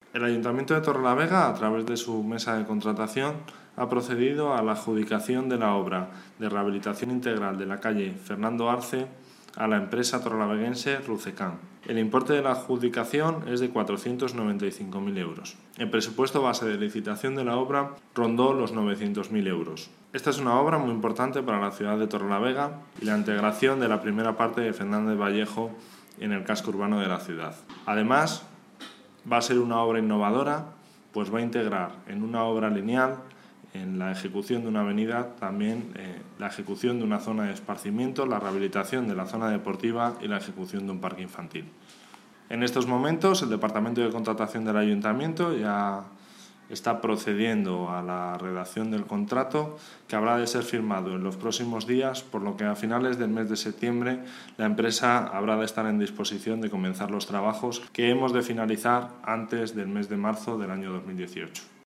El Ayuntamiento de Torrelavega, a través de su mesa de contratación, ha procedido a la adjudicación de la obra de rehabilitación integral de la calle Fernando Arce a la empresa torrelaveguense Rucecan. El importe de la adjudicación es de 495.000 euros. El presupuesto base de licitación de la obra rondó los 900.000 euros. Esta es una obra muy importante para la ciudad de Torrelavega y la integración de la primera parte de Fernández Vallejo en el casco urbano de la ciudad. Además, va a ser una obra innovadora, pues va a integrar en una obra lineal, en la ejecución de una avenida, también la ejecución de una zona de esparcimiento, la rehabilitación de la zona deportiva y la ejecución de un parque infantil. En estos momentos, el Departamento de Contratación del Ayuntamiento ya está procediendo a la redacción del contrato, que habrá de ser firmado en los próximos días, por lo que a finales del mes de septiembre la empresa habrá de estar en disposición de comenzar los trabajos que hemos de finalizar antes del mes de marzo del año 2018.